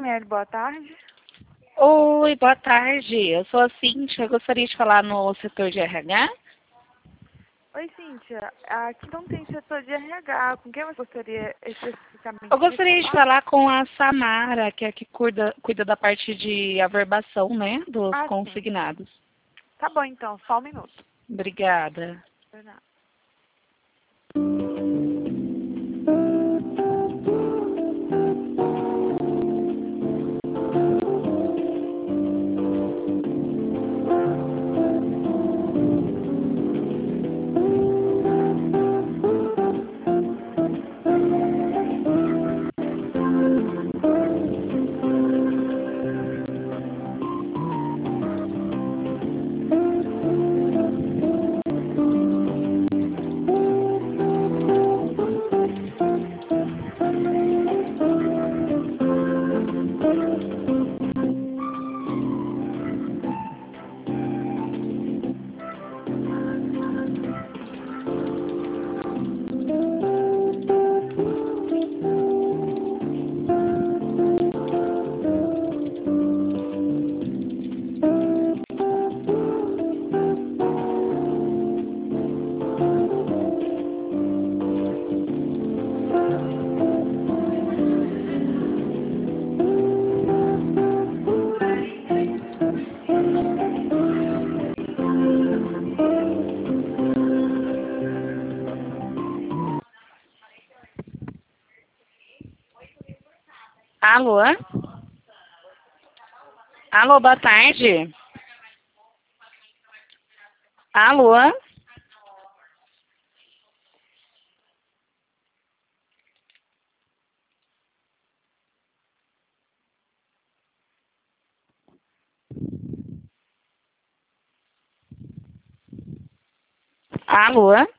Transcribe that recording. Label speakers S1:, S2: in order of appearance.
S1: Daniele, boa tarde.
S2: Oi, boa tarde. Eu sou a Cíntia. Eu gostaria de falar no setor de RH.
S1: Oi, Cíntia. Aqui não tem setor de RH. Com quem você gostaria especificamente
S2: Eu gostaria de
S1: falar?
S2: falar com a Samara, que é a que cuida da parte de averbação, né, dos
S1: Sim.
S2: consignados.
S1: Tá bom, então. Só um minuto.
S2: Obrigada.
S1: De nada.
S2: Alô? Alô, boa tarde. Alô? Alô?